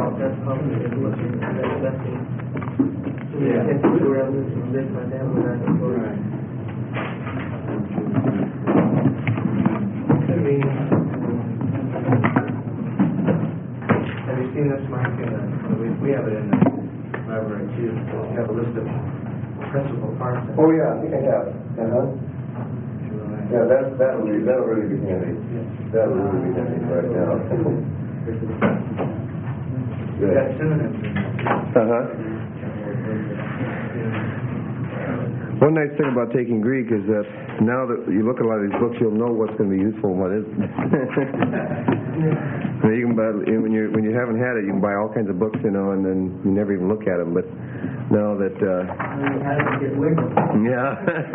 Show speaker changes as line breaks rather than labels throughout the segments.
out that's complicated looking at investing. Yeah. And people around this and this like that when I can go. Right. I mean, have you seen this, Mike? We have it in the library too. We have a list of principal parts.
Oh yeah, I think I have. Yeah, that'll really be handy. That'll really be handy right now.
Good. Got synonyms.
One nice thing about taking Greek is that now that you look at a lot of these books, you'll know what's going to be useful and what isn't. You can buy, when you haven't had it, you can buy all kinds of books, and then you never even look at them. But now that yeah.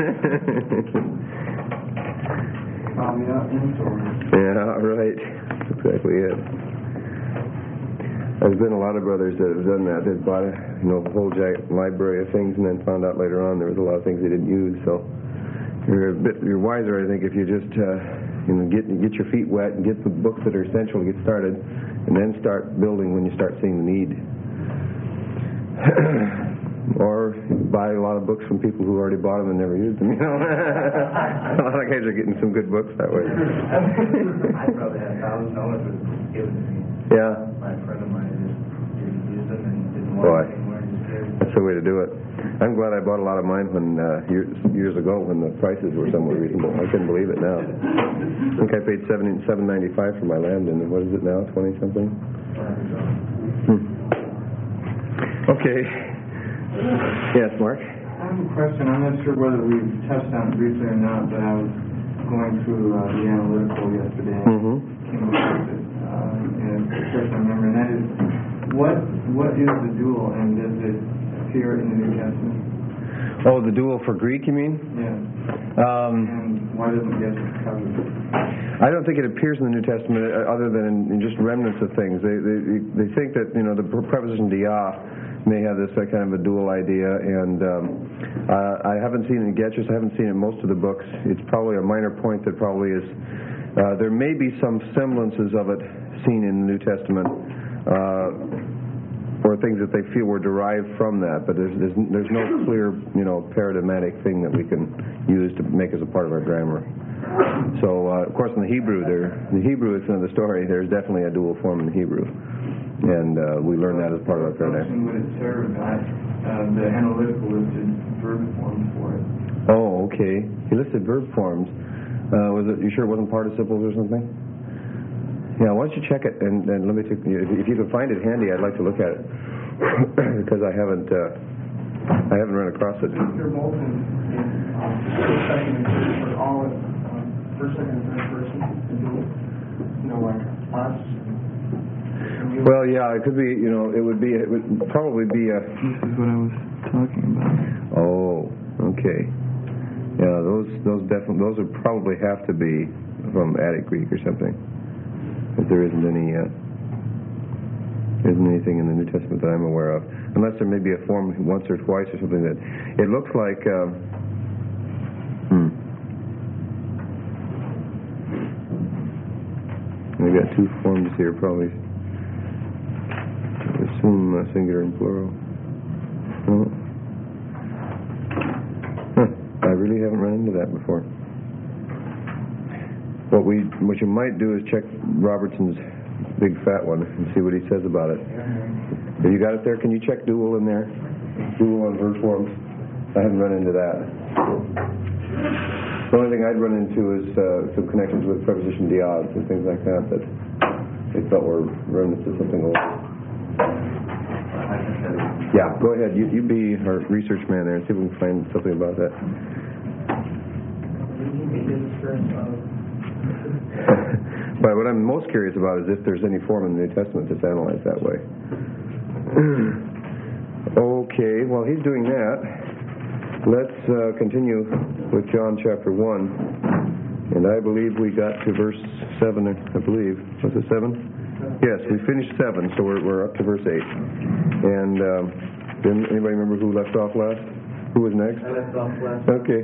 Yeah, right. That's exactly it. There's been a lot of brothers that have done that. They've bought a whole giant library of things, and then found out later on there was a lot of things they didn't use. So you're wiser, I think, if you just get your feet wet and get the books that are essential to get started, and then start building when you start seeing the need. Or buy a lot of books from people who already bought them and never used them. A lot of guys are getting some good books that way.
I probably had $1,000 given to me.
Yeah.
My friend of mine just didn't use them and didn't want them anymore.
That's the way to do it. I'm glad I bought a lot of mine when years ago when the prices were somewhat reasonable. I couldn't believe it now. I think I paid $7.95 for my land, and what is it now? 20 something. Okay. Yes, Mark?
I have a question. I'm not sure whether we've touched on it briefly or not, but I was going through the analytical yesterday and came up with it. And a question I remember, and that is, what is the dual, and does it appear in the New Testament?
Oh, the dual for Greek, you mean?
Yeah. And why doesn't it get covered?
I don't think it appears in the New Testament other than in just remnants of things. They think that, the preposition dia may have this kind of a dual idea, and I haven't seen it in Getchus. I haven't seen it in most of the books. It's probably a minor point that probably is. There may be some semblances of it seen in the New Testament, or things that they feel were derived from that, but there's no clear, paradigmatic thing that we can use to make as a part of our grammar. So, of course, in the Hebrew is another story. There's definitely a dual form in the Hebrew. And we learn that as part of our paradigm.
Would it serve the analytical listed verb forms for it?
Oh, okay. He listed verb forms. You sure it wasn't participles or something? Yeah, why don't you check it and let me take. If you can find it handy, I'd like to look at it because I haven't run across it.
They're both in second and third for all first, second, and third person. Like us.
Well, yeah, it could be. It would probably be a.
This is what I was talking about.
Oh, okay. Yeah, those would probably have to be from Attic Greek or something. If there isn't anything in the New Testament that I'm aware of, unless there may be a form once or twice or something that it looks like. We got two forms here, probably. I assume singular and plural. Oh. I really haven't run into that before. What you might do is check Robertson's big fat one and see what he says about it. Have you got it there? Can you check dual in there? Dual on verb forms? I haven't run into that. The only thing I'd run into is some connections with preposition diod and things like that they felt were remnants of something old. Yeah, go ahead. You be our research man there and see if we can find something about that. But what I'm most curious about is if there's any form in the New Testament that's analyzed that way. Okay, while he's doing that, let's continue with John chapter 1. And I believe we got to verse 7, I believe. Was it 7? Yes, we finished 7, so we're up to verse 8. And anybody remember who left off last? Who was next?
I left off last.
Okay.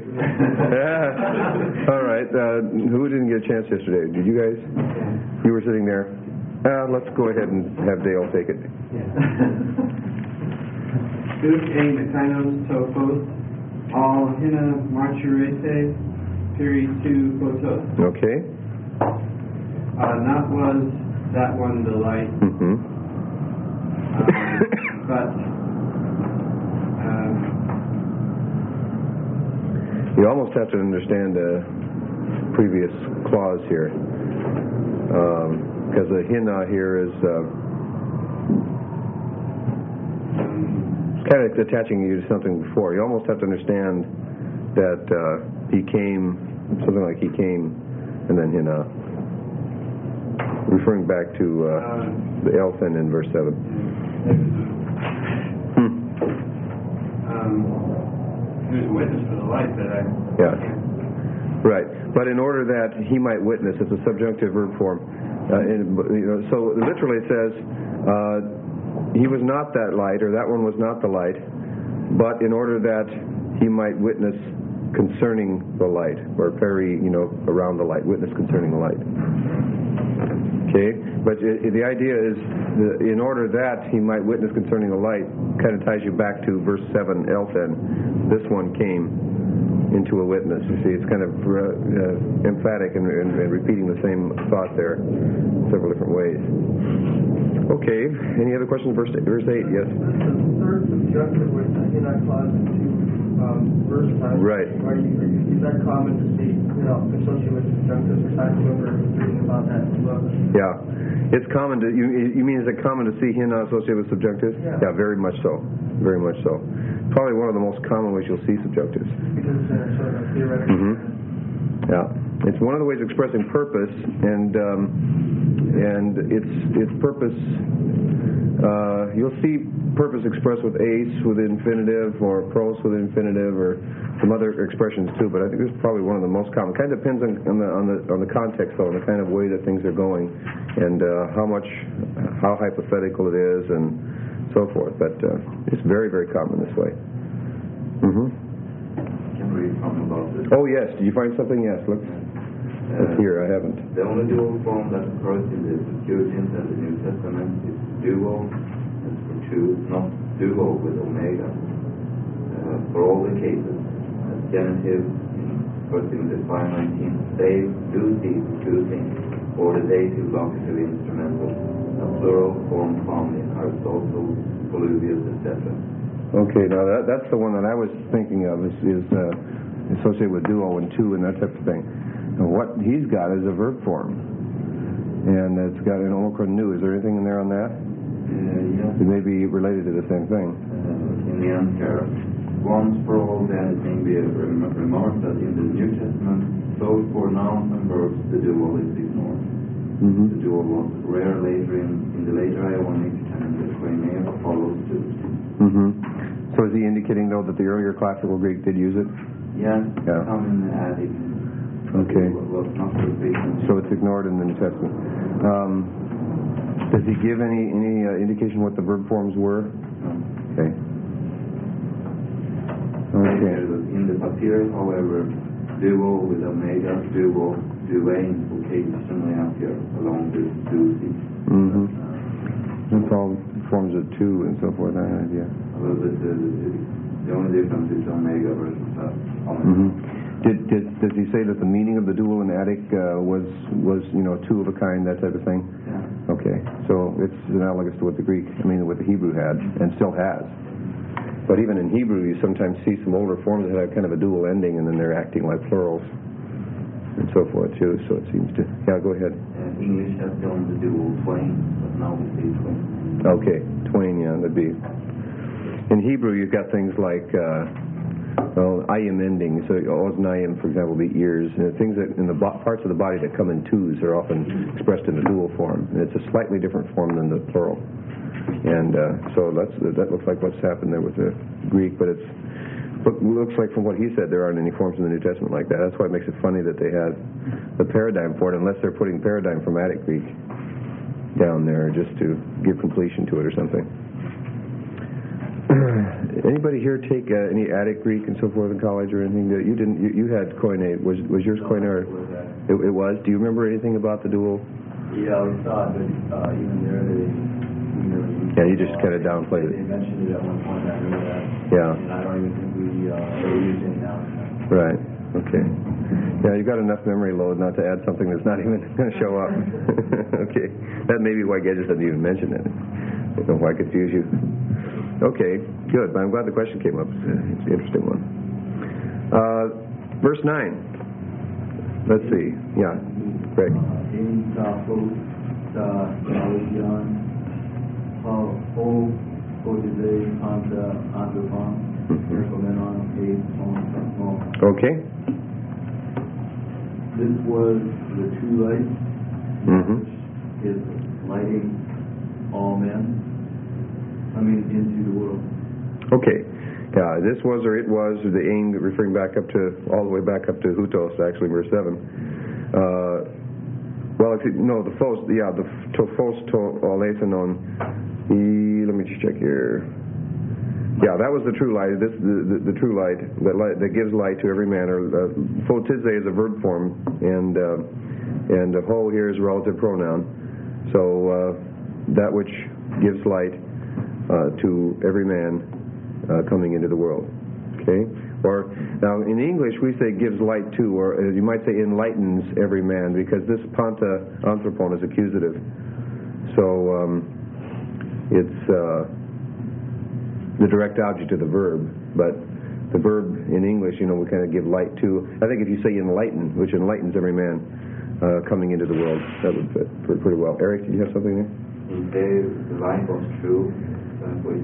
All right. Who didn't get a chance yesterday? Did you guys? You were sitting there. Let's go ahead and have Dale take it.
Duke A. Mekainos Tofos, All Hina Marchurete, Piri Tu Koto.
Okay.
Not was that one the light,
Mm-hmm.
but
You almost have to understand the previous clause here, because the hina here is kind of attaching you to something before. You almost have to understand that he came, something like he came, and then hina, referring back to the elfin in verse 7.
There's a witness for the light that I
Right. But in order that he might witness, it's a subjunctive verb form. So literally it says, he was not that light, or that one was not the light, but in order that he might witness concerning the light, or peri, around the light, witness concerning the light. Okay? But the idea is, in order that he might witness concerning the light, kind of ties you back to verse 7, Elphin. This one came into a witness. You see, it's kind of emphatic and repeating the same thought there several different ways. Okay, any other questions? Verse 8, yes?
The third subjunctive with the in that clause in verse 5.
Right.
Is that common to see, associated with subjunctives? Or I remember reading about that in the book.
Yeah. It's common to, you mean is it common to see hina associated with subjunctives?
Yeah.
Very much so. Very much so. Probably one of the most common ways you'll see subjunctives.
Because it's sort of a theoretical.
Mm-hmm. Yeah. It's one of the ways of expressing purpose, and its purpose, you'll see purpose expressed with ace with infinitive, or pros with infinitive, or some other expressions too, but I think this is probably one of the most common. Kind of depends on the context, though, and the kind of way that things are going, and how hypothetical it is, and so forth. But it's very, very common this way. Mm-hmm.
Can we talk about this?
Oh yes, did you find something? Yes, let's hear. I haven't.
The only dual form that occurs in the Septuagint and the New Testament is duo, that's for two, not duo with omega. For all the cases, genitive in 1 Timothy 5:19, save, do cease, choosing, or the dative, locative, instrumental, a plural form found in Aristotle, Polybius, etc.
Okay, now that's the one that I was thinking of is associated with duo and two and that type of thing. And what he's got is a verb form, and it's got an omicron nu. Is there anything in there on that?
Yes.
It may be related to the same thing.
In the end here, once for all, then it may be remarked that in the New Testament, so for nouns and verbs, the dual is ignored.
Mm-hmm.
The dual was rare later in the later Ionic, and the Koine follows suit.
Mm-hmm. So is he indicating, though, that the earlier classical Greek did use it?
Yes,
Yeah.
come in the attic.
Okay.
Was not sufficient.
So it's ignored in the New Testament. Does he give any indication what the verb forms were?
No.
Okay. Okay.
In the Papyrus, however, duo with omega, duo, duane occasionally appear along with duci.
Mm-hmm. That's all forms of two and so forth, that idea.
The only difference is omega versus omega.
Mm-hmm. Does he say that the meaning of the dual and attic was two of a kind, that type of thing?
Yeah.
Okay, so it's analogous to what the what the Hebrew had, and still has. But even in Hebrew, you sometimes see some older forms that have kind of a dual ending, and then they're acting like plurals, and so forth too. So it seems to. Yeah, go ahead.
English has done the dual twain, but now we see twain.
Okay, twain. Yeah, that'd be. In Hebrew, you've got things like. Ayim endings, so oznayim, for example, be ears, and things that in the parts of the body that come in twos are often expressed in a dual form, and it's a slightly different form than the plural. And so that looks like what's happened there with the Greek, but it looks like from what he said there aren't any forms in the New Testament like that. That's why it makes it funny that they have the paradigm for it, unless they're putting paradigm from Attic Greek down there just to give completion to it or something. Anybody here take any Attic Greek and so forth in college or anything? That you didn't. You had Koine. Was yours Koine? Or it was. Do you remember anything about the dual?
Yeah, we saw it, but even there, we never used it.
Yeah, you just kind of downplayed it.
They mentioned it at one point, I remember that.
Yeah.
And I don't even think we were using it now.
Right. Okay. Yeah, you've got enough memory load not to add something that's not even going to show up. Okay. That may be why Gedges didn't even mention it. I don't know why I confuse you. Okay, good. But I'm glad the question came up. It's an interesting one. Verse 9. Let's see. Yeah. Greg.
In Post, John, Ojibwe, Anthropon, Menon,
Okay.
This was the true light, which is lighting all men, into the world.
Okay. Yeah, this was or it was the aim, referring back up to, all the way back up to Hutos, actually, verse 7. The Phos, the Tophos to Olethenon. Let me just check here. Yeah, that was the true light. This the true light that gives light to every man. Or photize is a verb form, and ho here is a relative pronoun. So that which gives light to every man coming into the world. Okay. Or now in English we say gives light to, or you might say enlightens every man, because this panta anthropon is accusative. So it's the direct object of the verb, but the verb in English, we kind of give light to. I think if you say enlighten, which enlightens every man coming into the world, that would fit pretty well. Eric, did you have something there?
He said the light was true, that which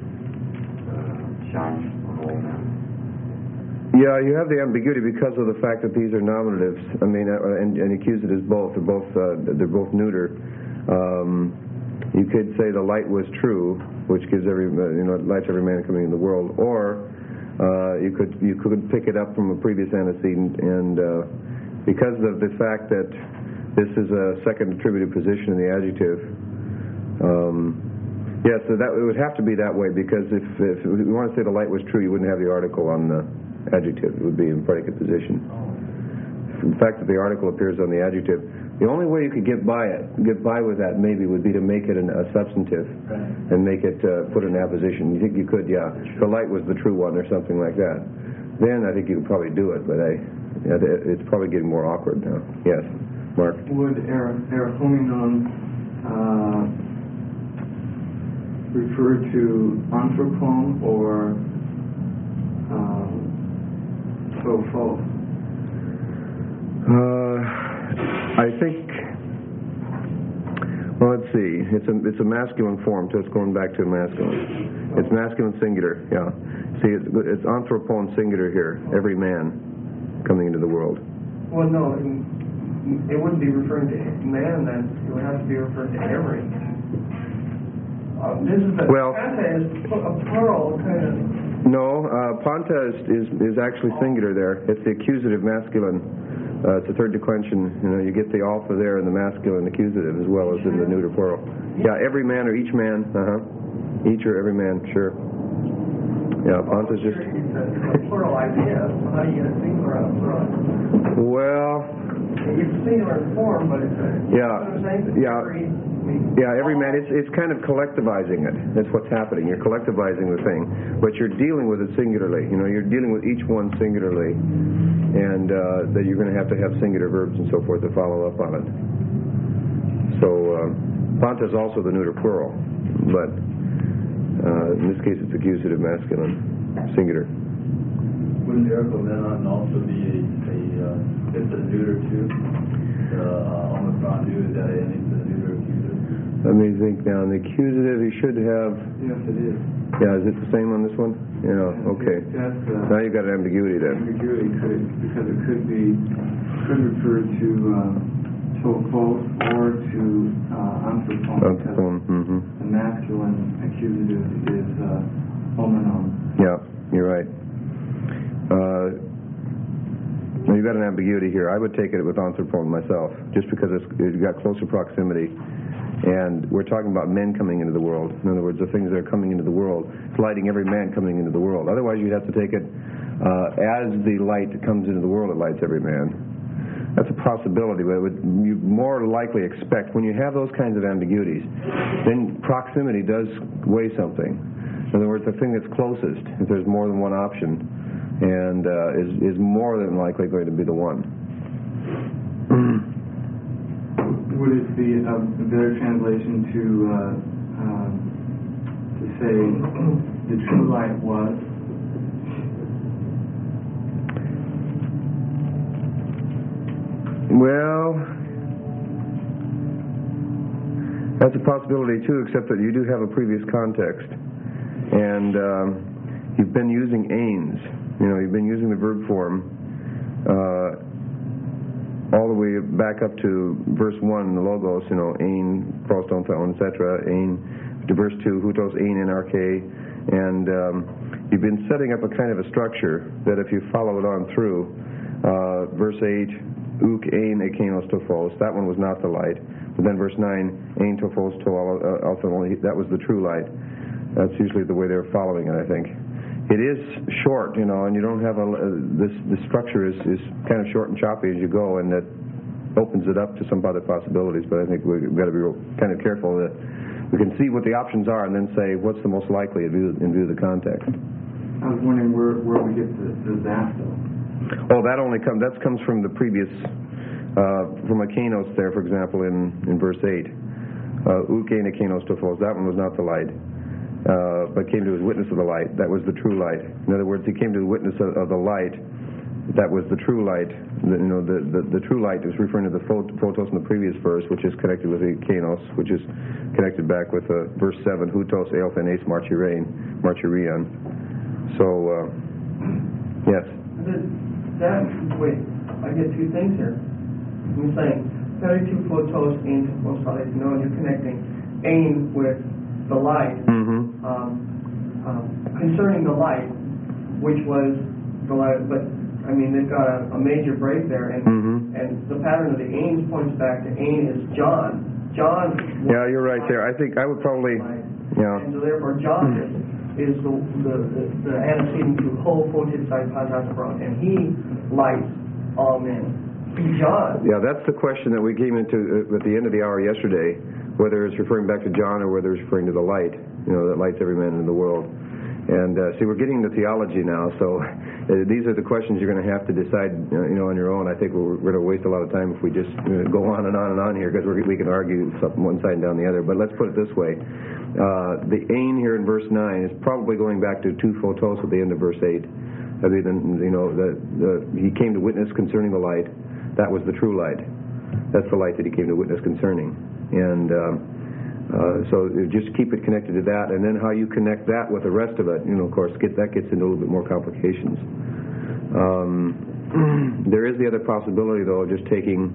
shines on all men.
Yeah, you have the ambiguity because of the fact that these are nominatives. And accusatives both. They're both neuter. You could say the light was true, which gives lights every man coming in the world, or you could pick it up from a previous antecedent, and because of the fact that this is a second attributed position in the adjective. So that it would have to be that way, because if you want to say the light was true, you wouldn't have the article on the adjective. It would be in predicate position. The fact that the article appears on the adjective, the only way you could get by with that maybe would be to make it a substantive, and make it put an apposition. You think you could? Yeah, the light was the true one, or something like that. Then I think you could probably do it, but it's probably getting more awkward now. Yes, Mark.
Would Erachomenon refer to anthropon or Topho?
I think. Well, let's see. It's a masculine form, so it's going back to masculine. It's masculine singular. Yeah. See, it's anthropon singular here. Every man coming into the world.
Well, no, it wouldn't be referring to man then. It would have to be referring to every. This is panta is a plural kind of.
No, panta is actually singular there. It's the accusative masculine. It's a third declension. You get the alpha there in the masculine accusative as well as in the neuter plural. Yeah, every man or each man. Each or every man. Sure. Yeah, panta's just.
It's a plural idea. So how do you get a singular out of plural?
Well.
It's singular in form, but it's a.
Yeah, every man, it's kind of collectivizing it. That's what's happening. You're collectivizing the thing, but you're dealing with it singularly. You're dealing with each one singularly, and that you're going to have singular verbs and so forth to follow up on it. So, panta is also the neuter plural, but in this case it's accusative masculine, singular.
Wouldn't Erachomenon also be it's a neuter too? Omicron new, is that any neuter accusative?
Let me think now. In the accusative, you should have.
Yes, it is.
Yeah, is it the same on this one? Yeah. Okay. Now you've got an ambiguity then.
Ambiguity because it could refer to Tophos or to anthropon.
Anthropon.
The masculine accusative is homenon.
Yeah, you're right. You've got an ambiguity here. I would take it with anthropon myself, just because it's got closer proximity. And we're talking about men coming into the world. In other words, the things that are coming into the world. It's lighting every man coming into the world. Otherwise, you'd have to take it as the light comes into the world, it lights every man. That's a possibility, but you more likely expect, when you have those kinds of ambiguities, then proximity does weigh something. In other words, the thing that's closest, if there's more than one option, and is more than likely going to be the one.
Would it be a better translation to say the true light was?
Well, that's a possibility too, except that you do have a previous context, and you've been using ains. You've been using the verb form all the way back up to verse 1, the logos, ain, proston, theon, etc., ain, to verse 2, hutos, ain, NRK, and you've been setting up a kind of a structure that if you follow it on through, verse 8, uk, ain, ekenos, tophos, that one was not the light. But then verse 9, ain, tophos, to, that was the true light. That's usually the way they're following it, I think. It is short, and you don't have the structure is kind of short and choppy as you go, and that opens it up to some other possibilities. But I think we've got to be kind of careful that we can see what the options are and then say what's the most likely in view of the context.
I was wondering where we get the that though.
Oh, that comes from the previous from Ekenos there, for example, in verse 8. Ukein Ekenos tophos, that one was not the light. But came to his witness of the light. That was the true light. In other words, he came to the witness of the light. That was the true light. The true light is referring to the photos in the previous verse, which is connected with the kenos, which is connected back with verse 7, hutos eophenes martyrein. So, yes.
Wait, I get two things here. I'm saying, 32 photos, ain, tophos, and you're connecting ain with the light, concerning the light, which was the light, but I mean they've got a major break there, and the pattern of the ains points back to ain is John. John.
Yeah, you're right there. I think I would probably. Yeah.
And so therefore John is the antecedent to ho photis pantasapron, and he lights all men. John.
Yeah, that's the question that we came into at the end of the hour yesterday, whether it's referring back to John or whether it's referring to the light, that lights every man in the world. And see, we're getting into theology now, so these are the questions you're going to have to decide, on your own. I think we're going to waste a lot of time if we just go on and on and on here, because we can argue something one side and down the other. But let's put it this way. The ain here in verse 9 is probably going back to two photos at the end of verse 8. Other than, he came to witness concerning the light. That was the true light. That's the light that he came to witness concerning. And so just keep it connected to that, and then how you connect that with the rest of it, of course, that gets into a little bit more complications. There is the other possibility, though, of just taking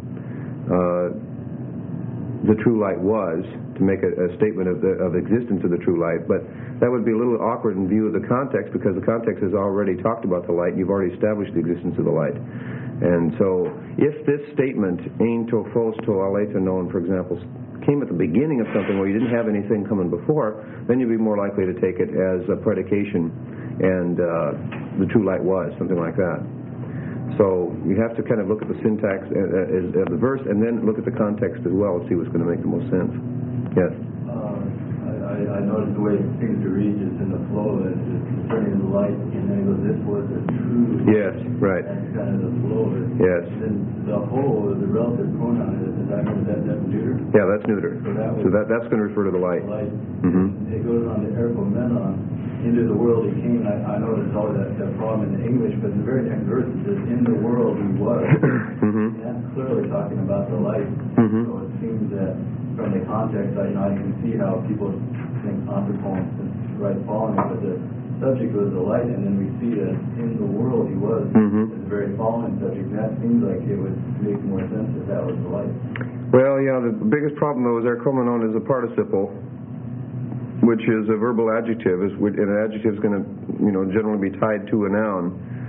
the true light was to make a statement of existence of the true light, but that would be a little awkward in view of the context, because the context has already talked about the light. You've already established the existence of the light. And so if this statement, ain tophos to aleita known, for example, came at the beginning of something where you didn't have anything coming before, then you'd be more likely to take it as a predication, and the true light was, something like that. So you have to kind of look at the syntax of the verse and then look at the context as well and see what's going to make the most sense. Yes?
I noticed the way it seems to read just in the flow is concerning the light, and then it goes, this was the true.
Yes, right.
That's kind of the flow of it.
Yes.
Then the whole, the relative pronoun, is that neuter?
Yeah, that's neuter. So that's going to refer to the light.
Light.
Mm-hmm.
It goes on to ergomenon, into the world he came. I know there's always that problem in the English, but in the very next verse it says, in the world he was.
Mm-hmm.
And that's clearly talking about the light.
Mm-hmm.
So it seems that from the context, I can see how people think anthropon is right following it, but the subject was the light, and then we see that in the world he was.
Mm-hmm.
It's a very following subject, and that seems like it would make more sense if that was the light.
Well, yeah, the biggest problem, though, is ergomenon is a participle, which is a verbal adjective, and an adjective is going to, generally be tied to a noun.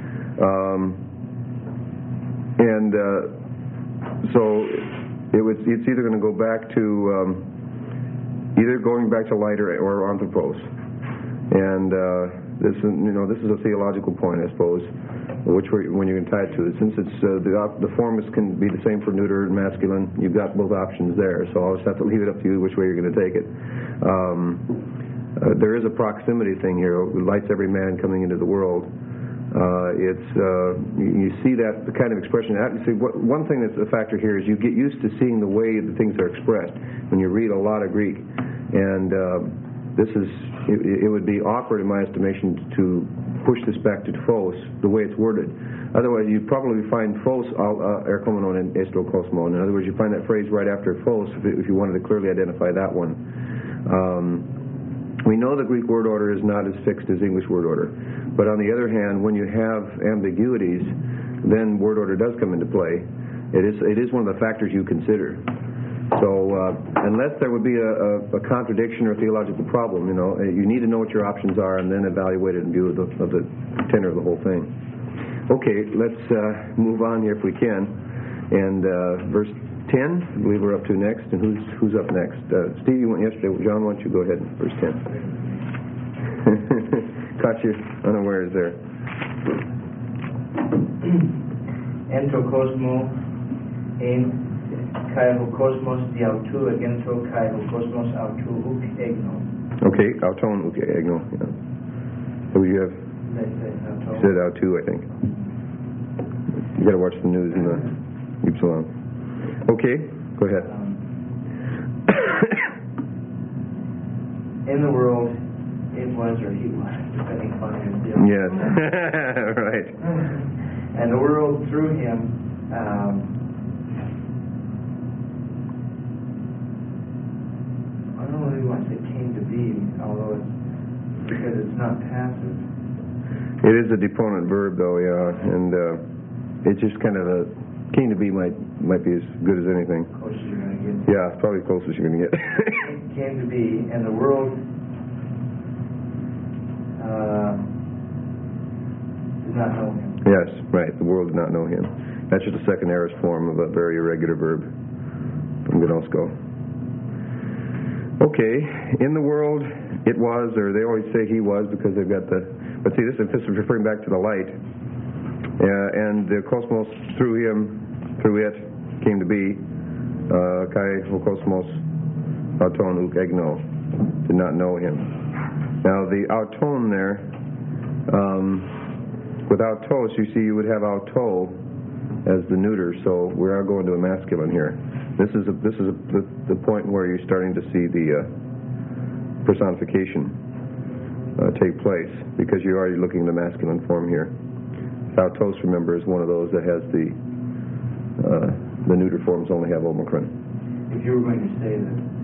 So it's either going to go back to either going back to light or anthropos, and This is a theological point, I suppose, when you can tie it to it. Since it's the form can be the same for neuter and masculine, you've got both options there. So I'll just have to leave it up to you which way you're going to take it. There is a proximity thing here. It lights every man coming into the world. You see that the kind of expression. See, one thing that's a factor here is you get used to seeing the way the things are expressed when you read a lot of Greek, and it would be awkward in my estimation to push this back to phos the way it's worded. Otherwise, you'd probably find phos erkomenon and estrokosmon. In other words, you find that phrase right after phos if you wanted to clearly identify that one. We know the Greek word order is not as fixed as English word order. But on the other hand, when you have ambiguities, then word order does come into play. It is one of the factors you consider. So unless there would be a contradiction or a theological problem, you need to know what your options are and then evaluate it in view of the tenor of the whole thing. Okay, let's move on here if we can. And verse 10, I believe we're up to next. And who's up next? Steve, you went yesterday. John, why don't you go ahead? Verse 10. Caught you unawares there.
Entokosmo in kai hokosmos diautu agento kai hokosmos autu uk egno.
Okay, auton uk egno. Yeah. So you have said autu, I think. You got to watch the news in the Ypsilon. Okay, go ahead.
In the world, it was or he was, depending upon your deal.
Yes, right.
And the world through him. I don't really want to say came to be, although because it's not passive.
It is a deponent verb, though, yeah, and it's just kind of came to be might be as good as anything.
Closest you're going to get.
Yeah, it's probably the closest you're going to get.
Came to be, and the world did not know him.
Yes, right. The world did not know him. That's just a second aorist form of a very irregular verb from Gnosko. Okay, in the world it was, or they always say he was because they've got but see, this is referring back to the light. And the cosmos through it, came to be. Kai hokosmos auton uk egno, did not know him. Now the auton there, with autos, you see, you would have auto as the neuter, so we are going to a masculine here. This is the point where you're starting to see the personification take place, because you're already looking at the masculine form here. Autos, remember, is one of those that has the neuter forms only have omicron.
If you were going to say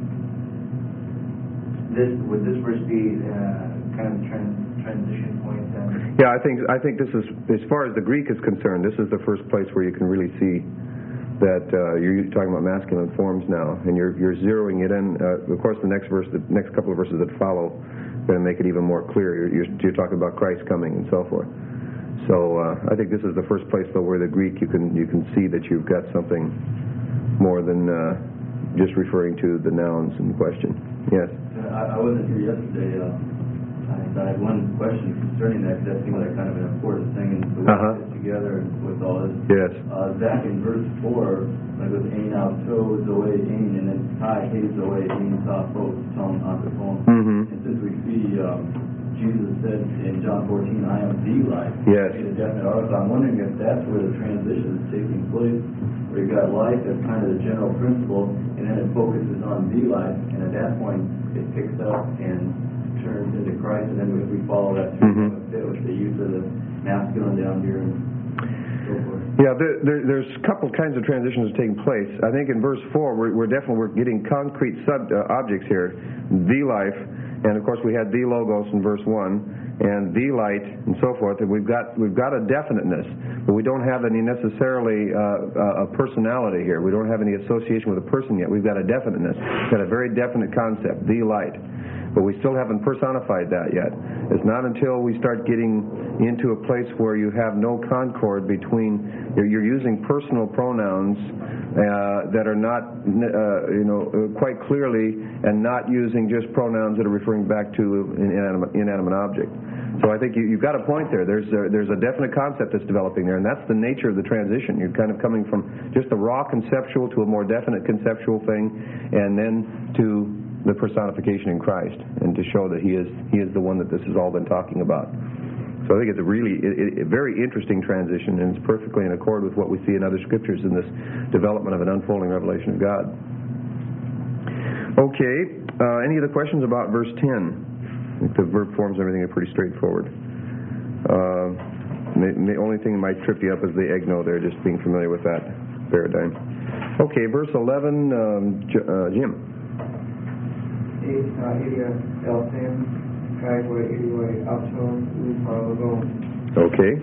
that would this verse be kind of a transition point then?
Yeah, I think this is, as far as the Greek is concerned, this is the first place where you can really see that you're talking about masculine forms now, and you're zeroing it in. Of course, the next couple of verses that follow, are going to make it even more clear. You're talking about Christ coming and so forth. So I think this is the first place, though, where the Greek you can see that you've got something more than just referring to the nouns in question. Yes.
I wasn't here yesterday. I had one question concerning that, because that seemed like kind of an important thing, and the way it fits together with all this.
Yes.
Back in verse 4, like with Ein auto zoe Ein, and then Kai he zoe Ein ta phos tom anthropon. And since we see Jesus said in John 14, I am the light.
Yes.
In a definite article, I'm wondering if that's where the transition is taking place, where you've got light as kind of the general principle, and then it focuses on the light, and at that point it picks up and turns into Christ, and then if we follow that through with the use of the masculine down here and so forth.
Yeah, there's a couple kinds of transitions taking place. I think in verse 4 we're getting concrete objects here. The life, and of course we had the logos in verse 1, and the light, and so forth. And we've got a definiteness, but we don't have any necessarily a personality here. We don't have any association with a person yet. We've got a definiteness. We've got a very definite concept, the light. But we still haven't personified that yet. It's not until we start getting into a place where you have no concord between, you're using personal pronouns that are not, quite clearly, and not using just pronouns that are referring back to an inanimate object. So I think you've got a point there. There's a definite concept that's developing there, and that's the nature of the transition. You're kind of coming from just the raw conceptual to a more definite conceptual thing, and then to the personification in Christ, and to show that He is the one that this has all been talking about. So I think it's a very interesting transition, and it's perfectly in accord with what we see in other scriptures in this development of an unfolding revelation of God. Okay, any other questions about verse 10? I think the verb forms and everything are pretty straightforward. The only thing that might trip you up is the egno there, just being familiar with that paradigm. Okay, verse 11, Jim. Okay.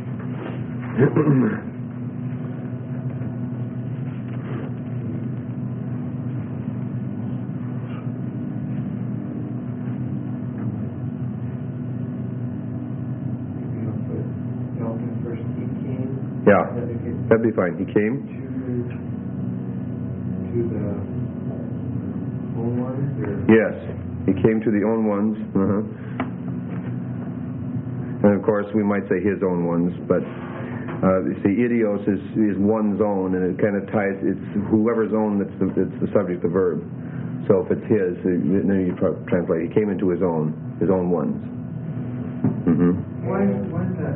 Yeah, that'd be fine. He came
to the own ones?
Yes, He came to the own ones. And of course, we might say His own ones, but you see, idios is one's own, and it kind of ties. It's whoever's own that's the subject, the verb. So if it's His, then you translate. He came into His own ones.
Why is that?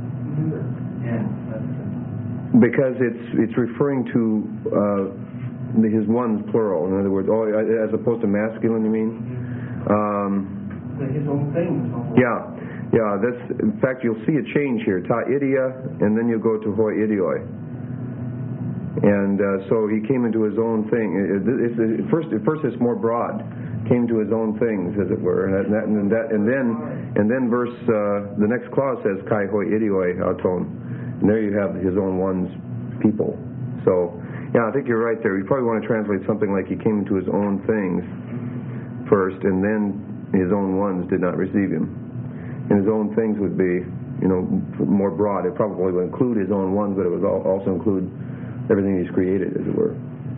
Because it's referring to His ones plural. In other words, as opposed to masculine, you mean?
His own things.
Yeah. That's, in fact, you'll see a change here. Ta idia, and then you go to hoi idioi. And so He came into His own thing. At first it's more broad. Came to His own things, as it were. And then verse the next clause says kai hoi idioi auton. And there you have His own ones, people. So, yeah, I think you're right there. You probably want to translate something like He came into His own things first, and then His own ones did not receive Him. And His own things would be, more broad. It probably would include His own ones, but it would also include everything He's created, as it were.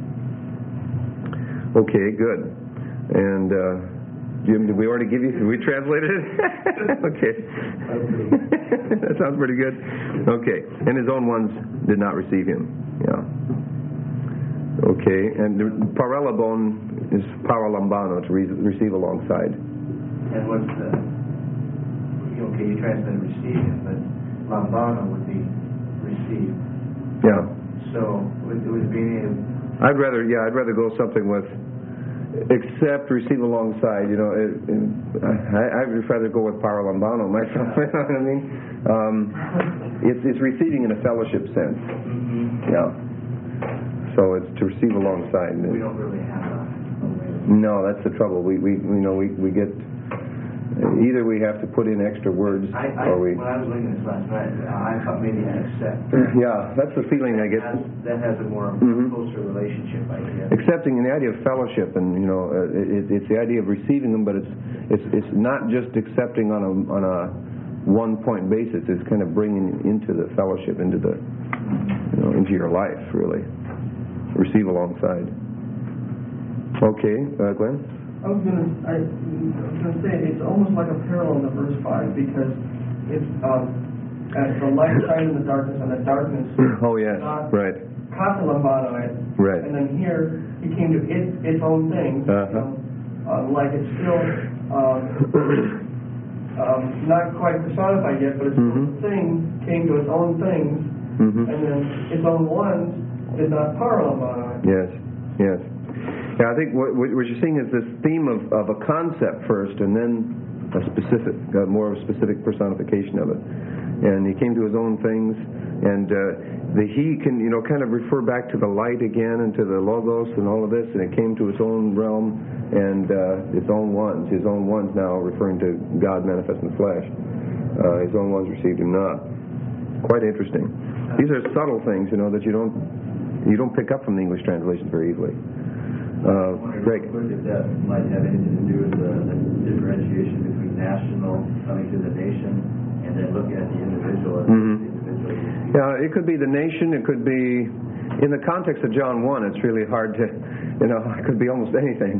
Okay, good. And Jim, did we already give you? Did we translated it? Okay. That sounds pretty good. Okay. And His own ones did not receive Him. Yeah. Okay. And paralabon is paralambano, to receive alongside.
And what's the... Okay, you translate receive Him, but lambano would be receive.
Yeah.
So it would be...
I'd rather go something with except receive alongside. I'd rather go with paralambano myself. You know what I mean? It's receiving in a fellowship sense. Yeah. So it's to receive alongside.
We don't really have that.
No, that's the trouble. We get either we have to put in extra words, or we.
When I was looking at this last night, I thought maybe I accept.
Yeah, that's the feeling I get.
That has a more closer relationship idea.
Accepting the idea of fellowship, and it's the idea of receiving them, but it's not just accepting on a one-point basis. It's kind of bringing into the fellowship, into the into your life, really. Receive alongside. Okay, Glenn.
I was going to say it's almost like a parallel to verse 5, because it's as the light shines in the darkness, and the darkness.
Oh yes, right.
Katalambano it.
Right.
And then here He came to its own thing. Like it's still not quite personified yet, but its own thing came to its own things, and then its own ones did not paralambano it.
Yes. Yeah, I think what you're seeing is this theme of a concept first, and then a specific, more specific personification of it. And He came to His own things, and the He can, kind of refer back to the light again and to the logos and all of this, and it came to its own realm and its own ones. His own ones now referring to God manifest in the flesh. His own ones received Him not. Quite interesting. These are subtle things, that you don't pick up from the English translations very easily. Greg?
If that might have anything to do with the differentiation between national coming to the nation and then looking at the individual as the individual.
Yeah, it could be the nation, it could be, in the context of John 1, it's really hard to, it could be almost anything.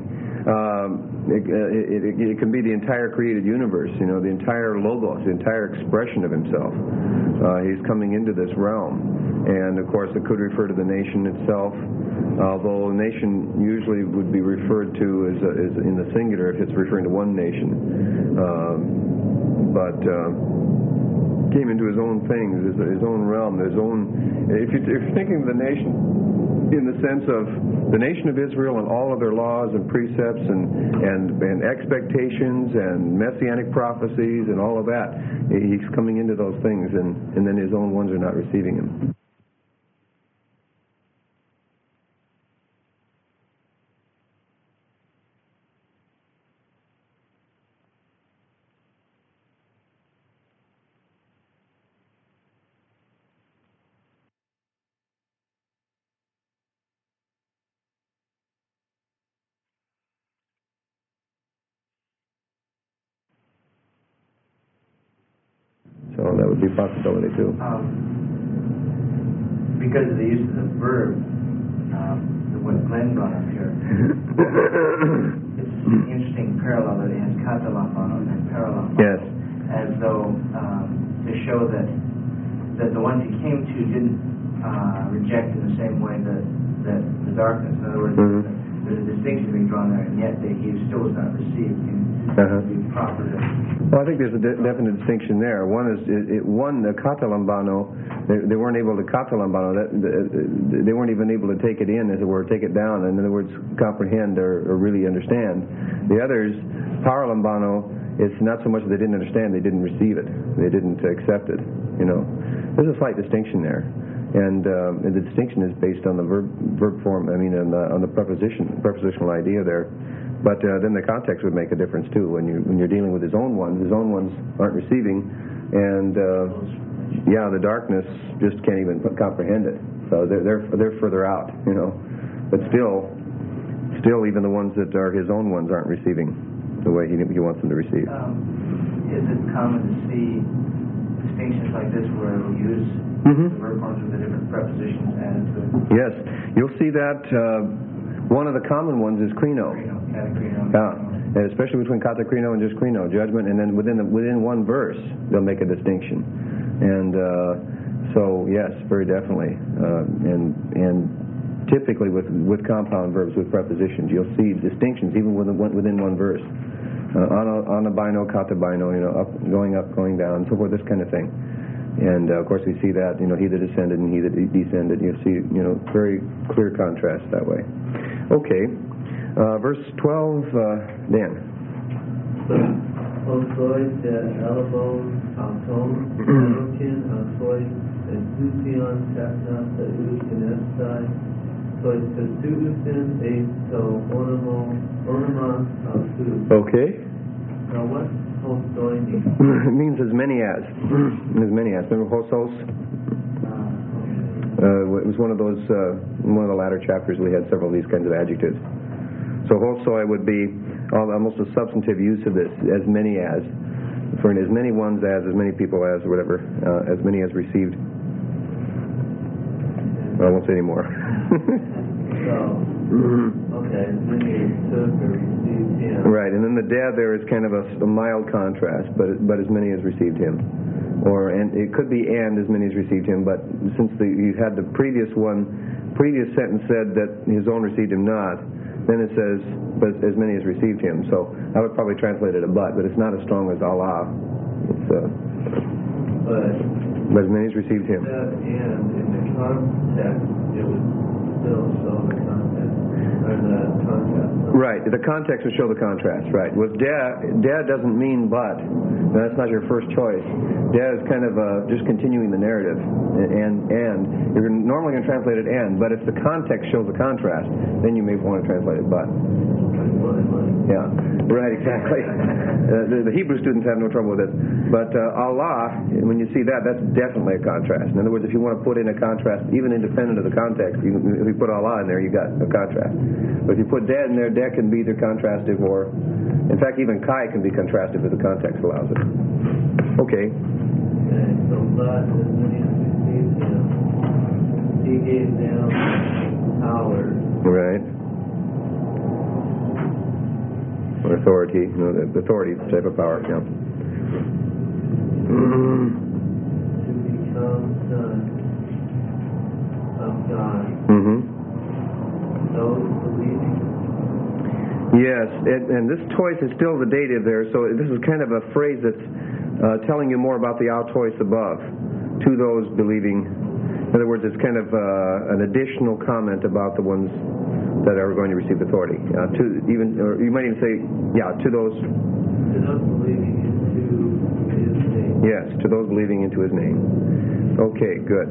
It can be the entire created universe, the entire logos, the entire expression of himself. He's coming into this realm. And, of course, it could refer to the nation itself, although nation usually would be referred to as in the singular if it's referring to one nation. But came into his own things, his own realm, his own... If you're thinking of the nation in the sense of the nation of Israel and all of their laws and precepts and expectations and messianic prophecies and all of that, he's coming into those things, and then his own ones are not receiving him. So that would be a possibility too.
Because of the use of the verb, what Glenn brought up here, it's an interesting parallel that he has katalambano and paralambano.
Yes.
As though to show that the ones he came to didn't reject in the same way that the darkness. In other words, there's a distinction being drawn there, and yet he still was not received. Proper.
Well, I think there's a definite distinction there. One is the katalambano. They weren't able to katalambano. They weren't even able to take it in, as it were, take it down. In other words, comprehend or really understand. The others, paralambano, it's not so much that they didn't understand; they didn't receive it. They didn't accept it. There's a slight distinction there, and the distinction is based on the verb form. I mean, on the prepositional idea there. But then the context would make a difference too. When you're dealing with his own ones aren't receiving, and the darkness just can't even comprehend it. So they're further out, But still, even the ones that are his own ones aren't receiving the way he wants them to receive.
Is it common to see distinctions like this where we'll use the verb forms with the different prepositions added to it?
Yes, you'll see that. One of the common ones is krino. Especially between katakrino and just krino, judgment, and then within one verse they'll make a distinction. And so yes, very definitely. And typically with compound verbs with prepositions, you'll see distinctions even within one verse. Anabino, katabino, up, going down, so forth, this kind of thing. And of course we see that, he that ascended and he that descended. You see, very clear contrast that way. Okay, verse 12, Dan.
Osoy te elabon auton, erokin asoy, and zution techna te usinestai, soy te suusin e to onoma ausu.
Okay.
Now what hosoy means?
It means as many as. Remember hosos? It was one of those, one of the latter chapters we had several of these kinds of adjectives. So hosoi would be almost a substantive use of this, as many as, for as many ones as many people as, or whatever, as many as received. I won't say any more.
Okay, as many as took or received him.
Right, and then the dead there is kind of a mild contrast, but as many as received him. And it could be and as many as received him, but since you had the previous sentence said that his own received him not, then it says, but as many as received him. So I would probably translate it a but it's not as strong as Allah. It's but as many as received him.
That and in the context, it would still show the context, or the contrast.
Right, the context would show the contrast, right. With de doesn't mean but. No, that's not your first choice. De is kind of just continuing the narrative. And you're normally going to translate it and, but if the context shows the contrast, then you may want to translate it but. Yeah, right, exactly. The Hebrew students have no trouble with this. But Allah, when you see that, that's definitely a contrast. In other words, if you want to put in a contrast, even independent of the context, if you put Allah in there, you got a contrast. But if you put Det in there, Det can be either contrastive or, in fact, even Kai can be contrastive if the context allows it. Okay.
So God, when he received him, he gave them power.
Right. Or authority, the authority type of power, yeah.
To become sons of God. Those believing.
Yes, and this tois is still the dative there, so this is kind of a phrase that's telling you more about the autois above, to those believing. In other words, it's kind of an additional comment about the ones that are going to receive authority. Or you might even say, to those.
To those believing into His name.
Yes, to those believing into His name. Okay, good.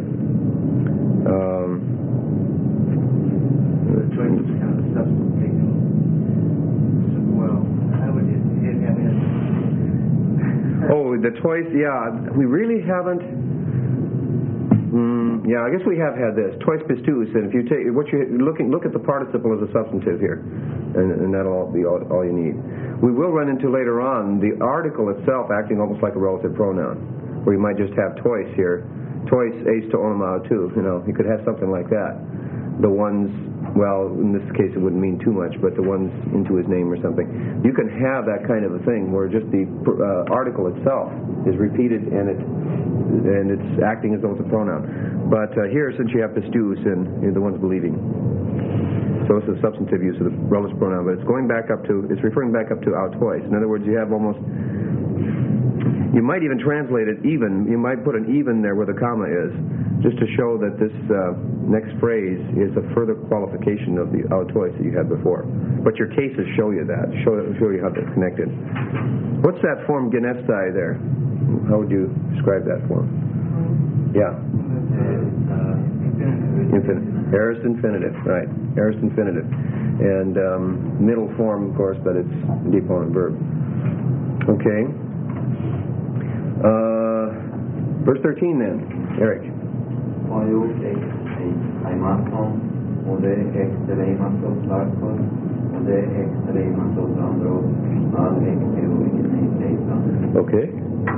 The choice is kind of a substance taking. Well, how would it have been?
Oh, the choice, we really haven't. I guess we have had this. Tois pistus, and if you take look at the participle as a substantive here, and that'll be all you need. We will run into later on the article itself acting almost like a relative pronoun, where you might just have tois here. Tois eis to onomao too. You could have something like that. The ones, well, in this case it wouldn't mean too much, but the ones into his name or something. You can have that kind of a thing where just the article itself is repeated and it's acting as though it's a pronoun. But here, since you have pistus and the ones believing, so it's a substantive use of the relative pronoun, but it's referring back up to autois. In other words, you have almost. You might even translate it even. You might put an even there where the comma is, just to show that this next phrase is a further qualification of the autois that you had before. But your cases show you that, show you how they're connected. What's that form genestai there? How would you describe that form? Yeah. Aorist infinitive, right. Aorist infinitive. And middle form, of course, but it's a deponent verb. Okay. Verse 13 then, Eric. Okay.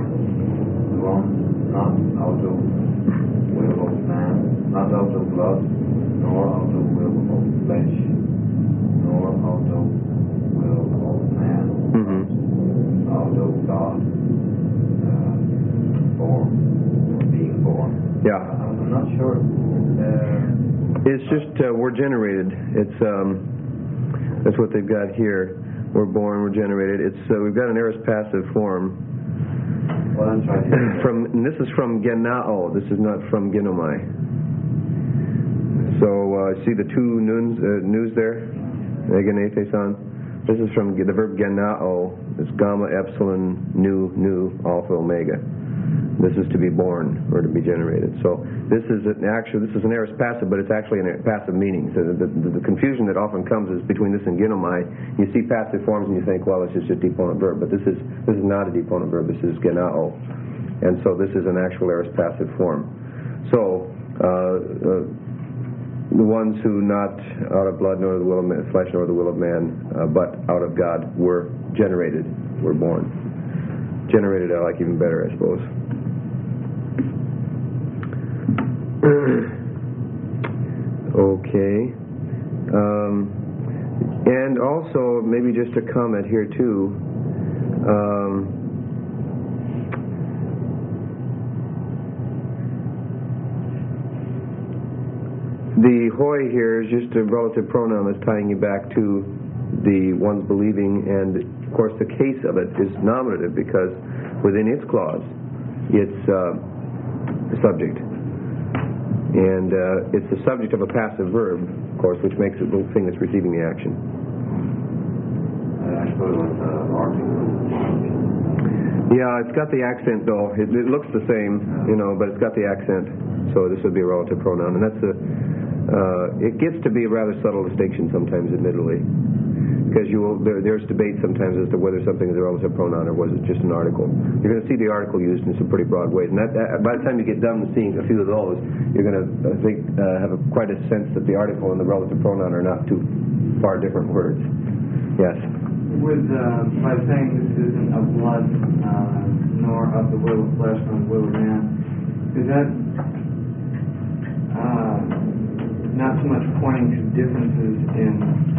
Not out of will of man, not out of blood, nor out of will of flesh, nor out of will of man, out of God, being born.
Yeah.
I'm not sure.
It's just we're generated. It's that's what they've got here. We're born, we're generated. It's we've got an aorist passive form.
Well, I'm trying to...
This is from genao. This is not from genomai. So see the two news there? Egenethesan. This is from the verb genao. It's gamma, epsilon, nu, alpha, omega. This is to be born or to be generated. So this is an aorist passive, but it's actually a passive meaning. So the confusion that often comes is between this and genomai. You see passive forms and you think, well, it's just a deponent verb, but this is not a deponent verb. This is genao, and so this is an actual aorist passive form. So the ones who not out of blood nor the will of man, flesh nor the will of man, but out of God were generated, were born. Generated I like even better, I suppose. Okay. And also, maybe just a comment here too. The hoi here is just a relative pronoun that's tying you back to the ones believing, and of course the case of it is nominative because within its clause it's the subject. And it's the subject of a passive verb, of course, which makes it the thing that's receiving the action.
I suppose it was article.
Yeah, it's got the accent though. It looks the same, but it's got the accent. So this would be a relative pronoun, and that's it gets to be a rather subtle distinction sometimes, admittedly, because there's debate sometimes as to whether something is a relative pronoun or was it just an article. You're going to see the article used in some pretty broad ways, and that by the time you get done with seeing a few of those, you're going to have quite a sense that the article and the relative pronoun are not two far different words. Yes.
By saying this isn't of blood, nor of the will of flesh, nor the will of man, is that not so much pointing to differences in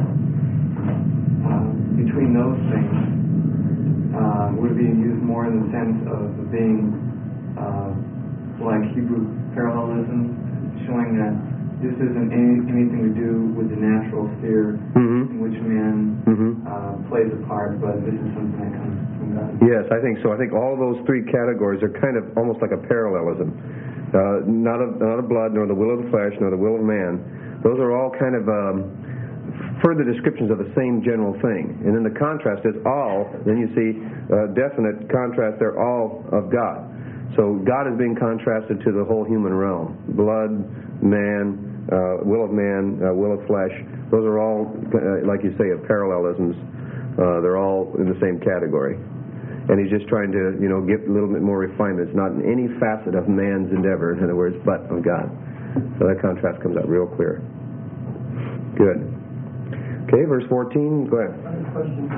between those things? Would it be used more in the sense of being like Hebrew parallelism, showing that this isn't anything to do with the natural sphere in which man plays a part, but this is something that comes from God?
Yes, I think so. I think all those three categories are kind of almost like a parallelism. Not of blood, nor the will of the flesh, nor the will of man. Those are all kind of further descriptions of the same general thing. And then the contrast is all, then you see definite contrast, they're all of God. So God is being contrasted to the whole human realm. Blood, man, will of man, will of flesh. Those are all, like you say, parallelisms. They're all in the same category. And he's just trying to, get a little bit more refinement. It's not in any facet of man's endeavor, in other words, but of God. So that contrast comes out real clear. Good. Okay, verse 14, go ahead.
I have a question,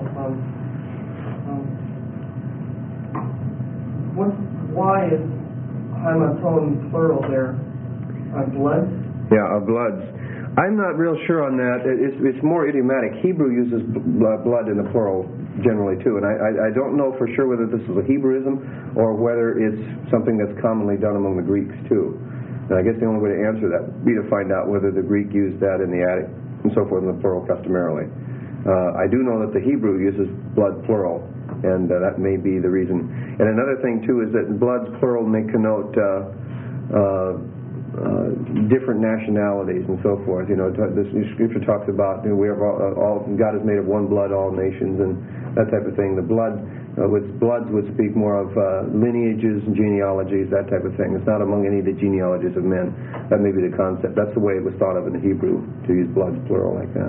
why is hematon plural there? Blood?
Yeah, of bloods. I'm not real sure on that. It's more idiomatic. Hebrew uses blood in the plural generally too, and I don't know for sure whether this is a Hebrewism or whether it's something that's commonly done among the Greeks too. And I guess the only way to answer that would be to find out whether the Greek used that in the attic and so forth in the plural customarily. I do know that the Hebrew uses blood plural, and that may be the reason. And another thing too is that bloods plural may connote different nationalities and so forth. The Scripture talks about we have all God is made of one blood, all nations, and that type of thing. The blood with bloods would speak more of lineages and genealogies, that type of thing. It's not among any of the genealogies of men. That may be the concept. That's the way it was thought of in the Hebrew, to use bloods plural like that.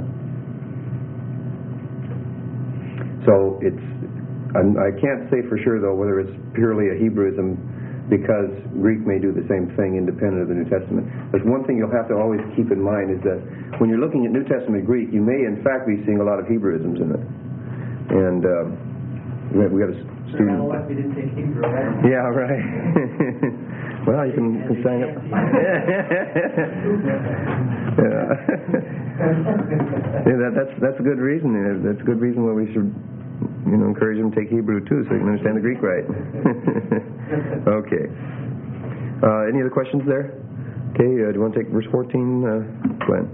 So I can't say for sure though whether it's purely a Hebrewism, because Greek may do the same thing independent of the New Testament. There's one thing you'll have to always keep in mind is that when you're looking at New Testament Greek, you may in fact be seeing a lot of Hebrewisms in it. And we got a student.
Well, we didn't take Hebrew, right?
Yeah, right. Well, you can sign up. Yeah, that's a good reason. That's a good reason why we should encourage them to take Hebrew too, so you can understand the Greek right. Okay. Any other questions there? Okay, do you want to take verse 14, Glenn?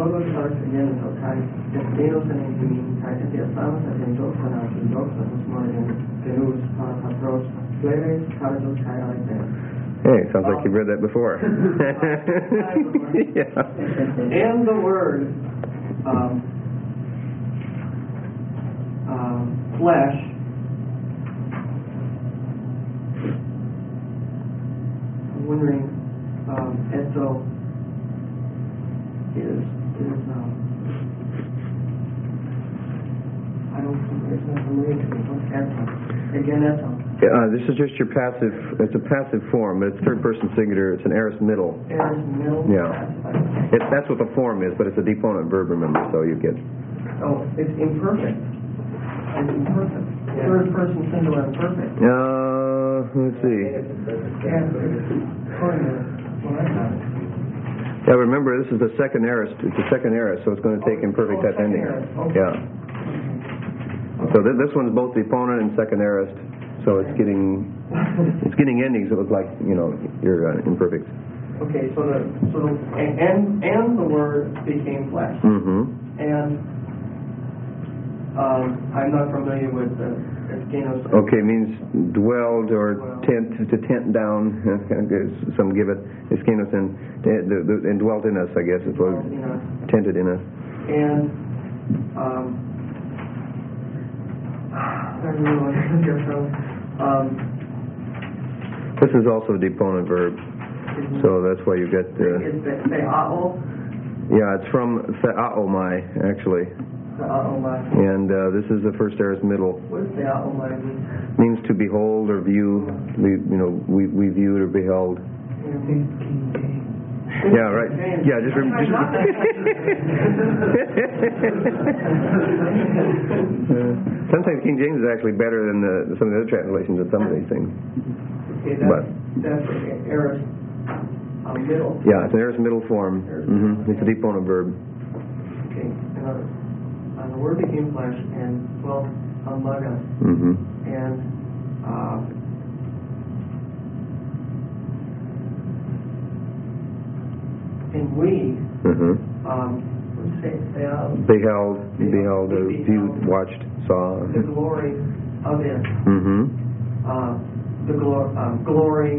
Hey, sounds like you've read that before. Yeah.
And the word flesh I'm wondering eto is I don't know, it's not familiar to me. What's eto? Again, eto.
This is just your passive. It's a passive form, but it's third person singular. It's an aorist middle.
Aorist middle?
Yeah. That's what the form is, but it's a deponent verb, remember, so you get.
Oh, it's imperfect. It's imperfect. Yeah. Third person singular imperfect.
Let's see. Yeah, remember, this is the second aorist. It's the second aorist, so it's going to take imperfect at ending.
Okay.
Yeah. So this one's both deponent and second aorist, so it's getting endings that look like your imperfect.
Okay, so the word became flesh.
Mm-hmm.
And I'm not familiar with the Eskenos.
Okay, means dwelled or tent, to tent down. Some give it Eskenos and dwelt in us, I guess is what tented in us.
And I don't know what to get from.
This is also a deponent verb, so that's why you get.
Is the'ao?
Yeah, it's from theaomai actually.
The A'omai.
And this is the first aorist middle.
What does the A'omai mean?
Means to behold or view. We viewed or beheld. Yeah, right. Yeah, just sometimes King James is actually better than some of the other translations of some of these things.
Okay, that's an aorist middle.
Yeah, it's an aorist middle form. It's a deponent verb.
Okay, and the Word became flesh and dwelt among us. And we, what do you say?
Beheld, or viewed, watched, saw.
The glory of it. The glory,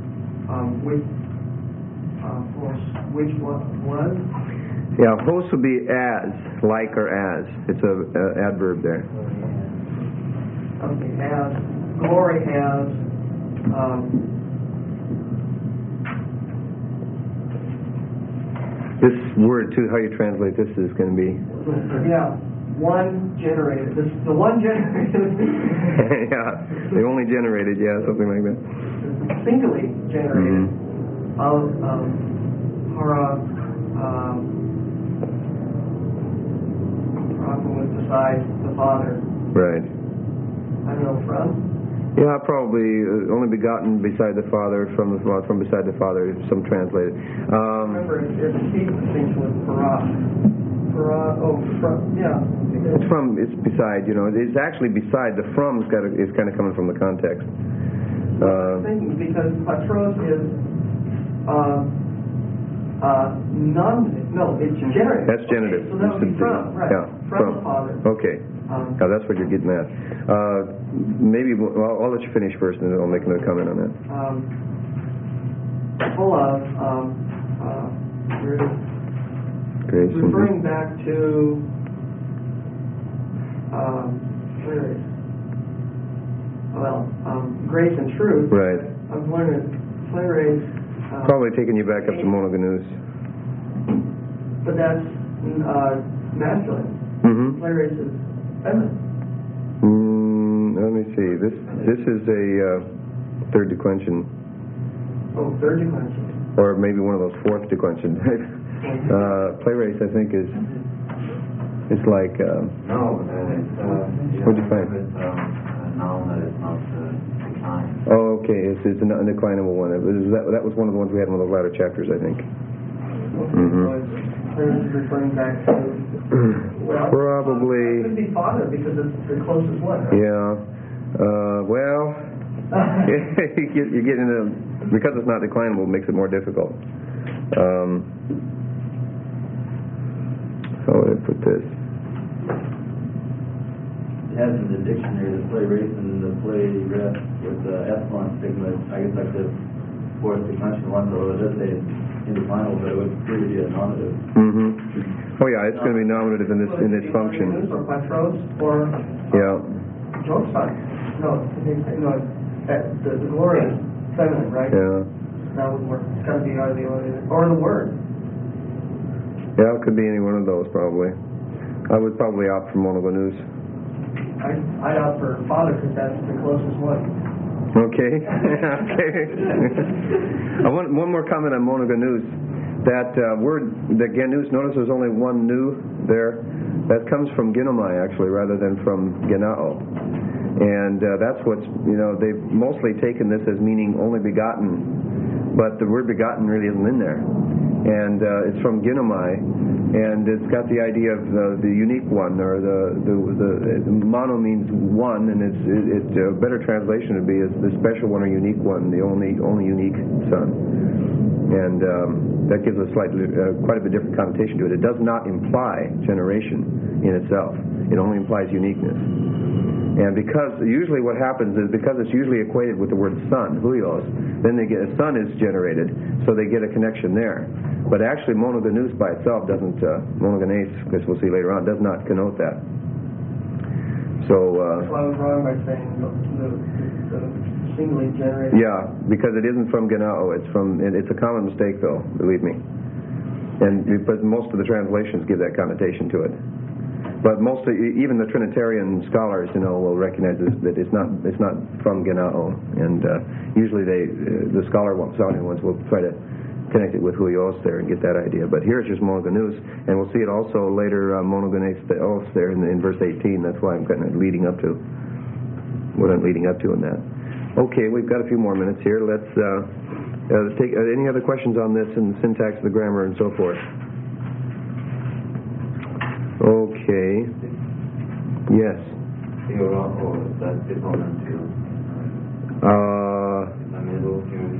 which was?
Yeah, host would be as, like or as. It's a adverb there.
Okay, as. Glory as.
This word, too, how you translate this is going to be...
Yeah, one generated. The one generated.
Yeah, the only generated, yeah, something like that.
Singly generated. Was beside the Father.
Right.
I don't know, from?
Yeah, probably only begotten beside the Father, from beside the Father, some translated.
Remember, there's a key distinction with para. Yeah.
It's beside, it's actually beside. The from is kind of coming from the context.
I'm thinking because patros is it's genitive.
That's genitive.
Okay, so that would be from, right?
Yeah,
from the Father.
Okay. Now that's what you're getting at. Maybe I'll let you finish first, and then I'll make another comment on that.
Full of
Grace.
referring back to grace and truth.
Right.
I'm wondering, Clarice.
Probably taking you back up to monogonous.
But that's masculine. Clarice is feminine.
Let me see. This is a third declension.
Oh, third declension.
Or maybe one of those fourth declensions. Playwrights, I think, is like...
No,
what'd you find?
It's a noun that is not declined.
Oh, okay. It's a declinable one. That was one of the ones we had in one of those latter chapters, I think.
Clarice is referring back to...
Probably...
It could be Father because it's the closest one. Right?
Yeah. You're getting into... Because it's not declinable, it makes it more difficult. How would I put this?
It has in the dictionary the play race and the play rest with the epsilon stigma. I guess like the fourth declension one, although it does say indefinable, but it would really be a nominative.
Oh yeah, it's going to be nominative in its function.
Or patros or Josephus. No, the glory is feminine, right?
Yeah.
That would work. It's got to be either the ordinary or the word.
Yeah, it could be any one of those probably. I would probably opt for monogonous.
I'd opt for Father because that's the closest one.
Okay. I want one more comment on monogonous. That word, the genus, notice there's only one nu there. That comes from ginomai, actually, rather than from genao. And that's what's, they've mostly taken this as meaning only begotten. But the word begotten really isn't in there. And it's from ginomai. And it's got the idea of the unique one, or the mono means one, and it's a better translation would be as the special one or unique one, the only unique son. And that gives a quite a bit different connotation to it. It does not imply generation in itself. It only implies uniqueness. And because usually what happens is because it's usually equated with the word son, huios, then they get a son is generated, so they get a connection there. But actually monogonous by itself doesn't, monogenes, as we'll see later on, does not connote that. So...
That's why I was wrong by saying the singly generated.
Yeah, because it isn't from genao. It's a common mistake, though, believe me. But most of the translations give that connotation to it. But mostly, even the Trinitarian scholars, will recognize that it's not from Genao, and usually the scholar-sounding ones will try to connect it with Huios there and get that idea. But here it's just monogenes, and we'll see it also later, monogenes theos there in verse 18. That's why I'm kind of leading up to what I'm leading up to in that. Okay, we've got a few more minutes here. Let's take any other questions on this and the syntax, the grammar, and so forth. Okay. Yes.
That's deponent too. The middle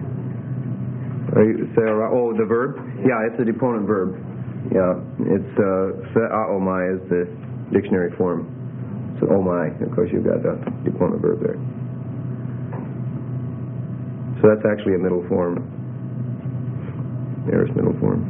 here.
The verb? Yeah, it's a deponent verb. Yeah, it's aomai is the dictionary form. So omai, of course, you've got the deponent verb there. So that's actually a middle form. There's middle form.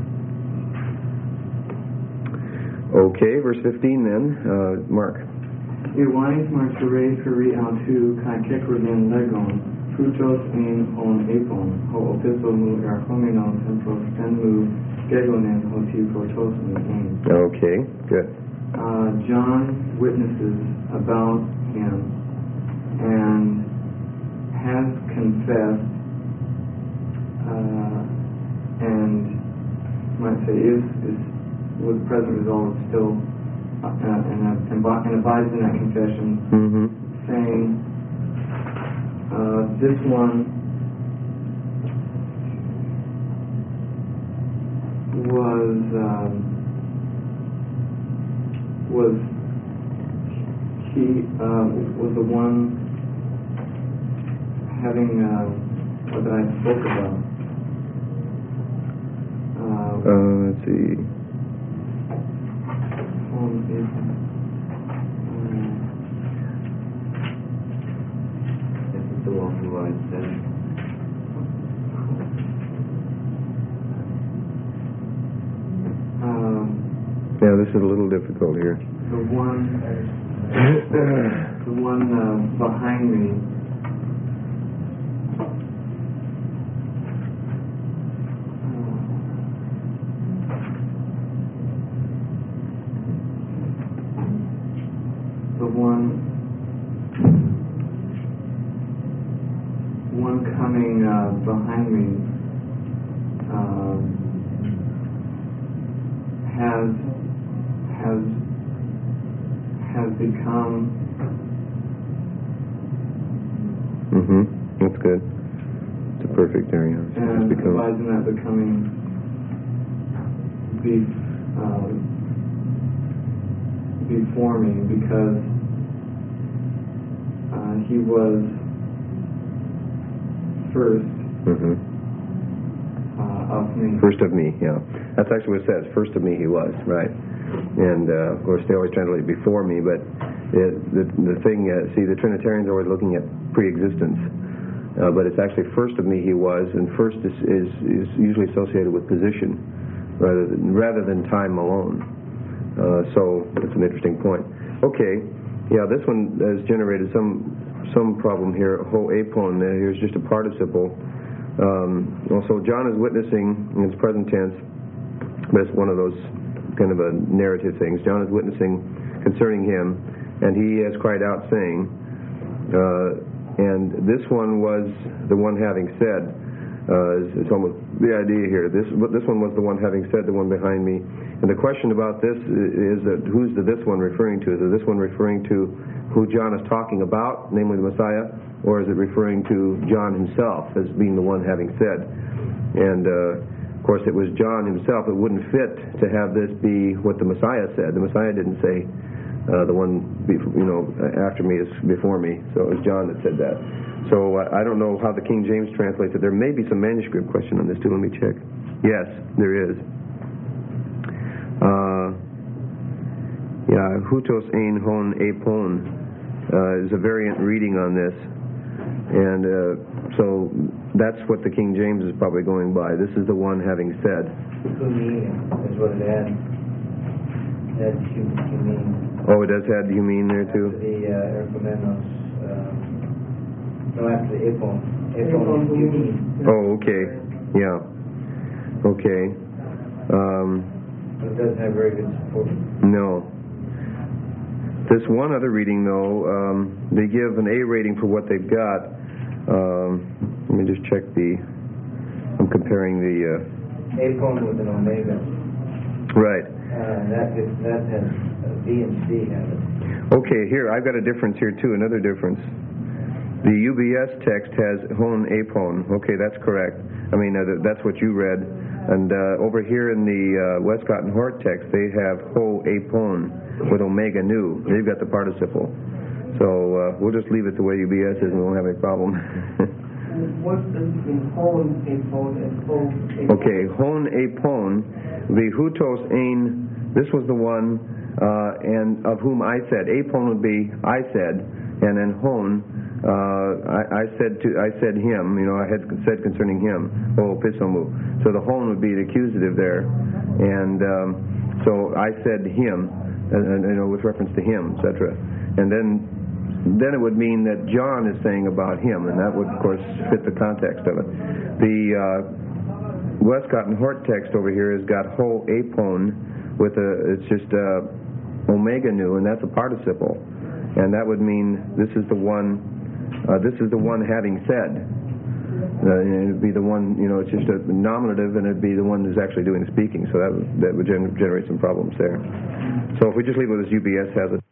Okay, verse 15 then, Mark.
Iwais marchere kuri autu kai kekrodin legon, frutos in on apon, ho opiso mu erhomenon tempros ten mu gegonen hoti protos mu in.
Okay, good.
John witnesses about him and has confessed and might say is with the present result still and abides in that confession, saying this one was the one having what I spoke about.
Let's see.
This is the one who I said.
Yeah, this is a little difficult here.
The one behind me. One coming behind me has become.
That's good. It's a perfect area.
And abides in that becoming before me, because he was first of me.
First of me, yeah. That's actually what it says. First of me he was, right. And, of course, they always translate before me, but the thing, see, the Trinitarians are always looking at pre-existence. But it's actually first of me he was, and first is usually associated with position rather than time alone. So that's an interesting point. Okay, yeah, this one has generated some problem here. Ho apon, here's just a participle. Also, John is witnessing in his present tense, but it's one of those kind of a narrative things. John is witnessing concerning him, and he has cried out saying, and this one was the one having said, it's almost the idea here. This one was the one having said, the one behind me. And the question about this is that who's this one referring to? Is this one referring to who John is talking about, namely the Messiah, or is it referring to John himself as being the one having said? And of course, it was John himself. It wouldn't fit to have this be what the Messiah said. The Messiah didn't say the one after me is before me. So it was John that said that. So I don't know how the King James translates it. There may be some manuscript question on this too. Let me check. Yes, there is. Hutos ein hon epon is a variant reading on this. And so that's what the King James is probably going by. This is the one having said.
Humine is what it had. It had humine.
Oh, it does have humine there too?
After the ergomenos. No, after the epon. Epon is humine.
Oh, okay. Yeah. Okay.
But it doesn't have very good support.
No. This one other reading, though, they give an A rating for what they've got. Let me just check I'm comparing the...
A phone with an omega.
Right.
That has B and C have it.
Okay, here, I've got a difference here, too, another difference. The UBS text has hon apon. Okay, that's correct. I mean, that's what you read. And over here in the Westcott and Hort text, they have ho apon with omega nu. They've got the participle. So we'll just leave it the way UBS is and we won't have any problem.
What's the difference between hon apon and ho apon?
Okay, hon apon, the hutos ein, this was the one and of whom I said. Apon would be I said, and then hon, I said him, I had said concerning him, o pisomu. So the hon would be the accusative there, and so I said him, and with reference to him, etc. And then it would mean that John is saying about him, and that would, of course, fit the context of it. The Westcott and Hort text over here has got ho apon with it's just omega nu, and that's a participle, and that would mean this is the one having said. It'd be the one, it's just a nominative, and it'd be the one who's actually doing the speaking. So that would generate some problems there. So if we just leave it as UBS has it.